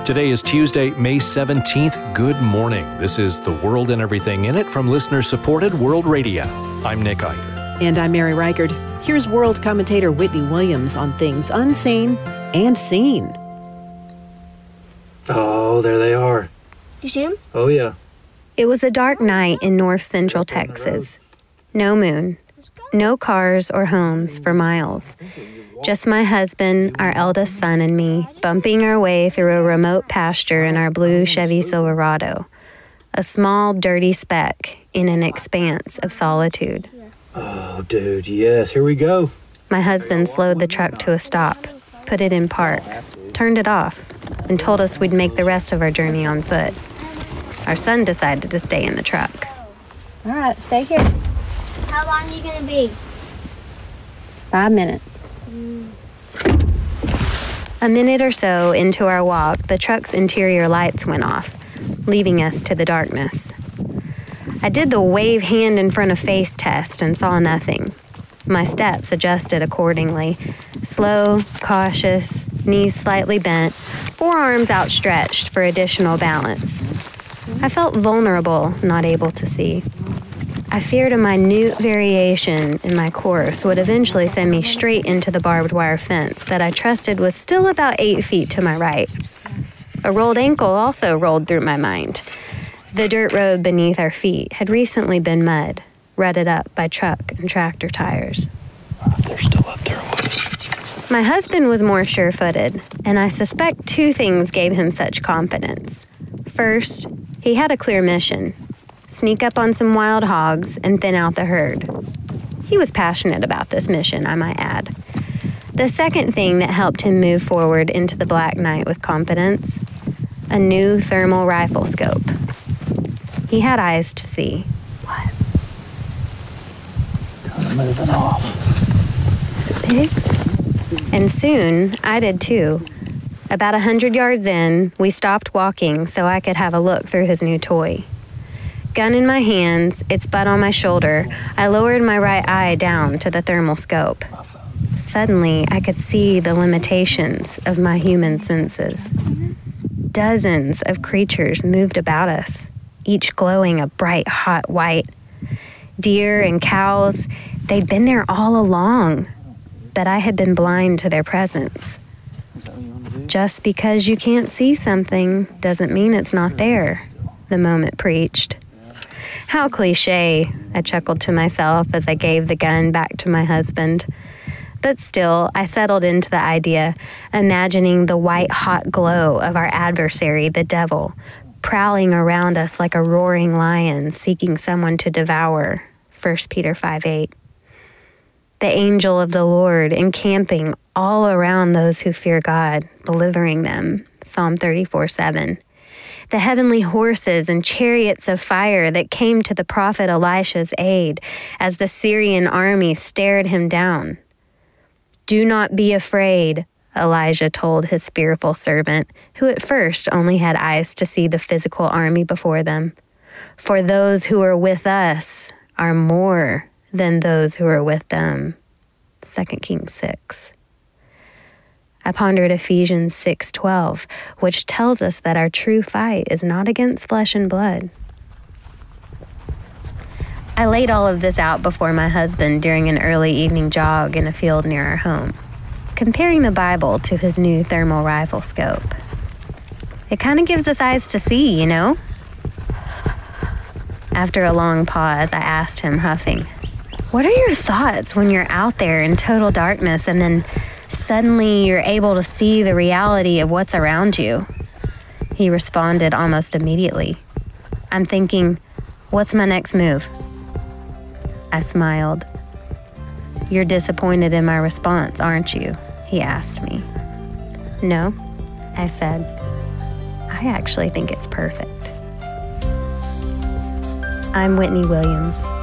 Today is Tuesday, May 17th. Good morning. This is The World and Everything in It from listener-supported World Radio. I'm Nick Eicher. And I'm Mary Reichard. Here's world commentator Whitney Williams on things unseen and seen. Oh, there they are. You see them? Oh, yeah. It was a dark night in north central Texas. No moon, no cars or homes for miles. Just my husband, our eldest son, and me, bumping our way through a remote pasture in our blue Chevy Silverado, a small, dirty speck in an expanse of solitude. Oh, dude, yes, here we go. My husband slowed the truck to a stop, put it in park, turned it off, and told us we'd make the rest of our journey on foot. Our son decided to stay in the truck. All right, stay here. How long are you going to be? 5 minutes. A minute or so into our walk, the truck's interior lights went off, leaving us to the darkness. I did the wave hand in front of face test and saw nothing. My steps adjusted accordingly. Slow, cautious, knees slightly bent, forearms outstretched for additional balance. I felt vulnerable, not able to see. I feared a minute variation in my course would eventually send me straight into the barbed wire fence that I trusted was still about 8 feet to my right. A rolled ankle also rolled through my mind. The dirt road beneath our feet had recently been mud, rutted up by truck and tractor tires. They're still up there with us. My husband was more sure-footed, and I suspect 2 things gave him such confidence. First, he had a clear mission: sneak up on some wild hogs and thin out the herd. He was passionate about this mission, I might add. The second thing that helped him move forward into the black night with confidence: a new thermal rifle scope. He had eyes to see. What? Kind of moving off. Is it pigs? And soon, I did too. About 100 yards in, we stopped walking so I could have a look through his new toy. Gun in my hands, its butt on my shoulder, I lowered my right eye down to the thermal scope. Suddenly, I could see the limitations of my human senses. Dozens of creatures moved about us, each glowing a bright, hot white. Deer and cows, they'd been there all along, but I had been blind to their presence. Just because you can't see something doesn't mean it's not there, the moment preached. How cliché, I chuckled to myself as I gave the gun back to my husband. But still, I settled into the idea, imagining the white-hot glow of our adversary, the devil, prowling around us like a roaring lion seeking someone to devour, 1 Peter 5:8. The angel of the Lord encamping all around those who fear God, delivering them, Psalm 34:7. The heavenly horses and chariots of fire that came to the prophet Elisha's aid as the Syrian army stared him down. Do not be afraid, Elijah told his fearful servant, who at first only had eyes to see the physical army before them. For those who are with us are more than those who are with them. 2 Kings 6. I pondered Ephesians 6:12, which tells us that our true fight is not against flesh and blood. I laid all of this out before my husband during an early evening jog in a field near our home, comparing the Bible to his new thermal rifle scope. It kind of gives us eyes to see, you know? After a long pause, I asked him, huffing, "What are your thoughts when you're out there in total darkness and then suddenly you're able to see the reality of what's around you?" He responded almost immediately, "I'm thinking, what's my next move?" I smiled. "You're disappointed in my response, aren't you?" he asked me. "No," I said. "I actually think it's perfect." I'm Whitney Williams.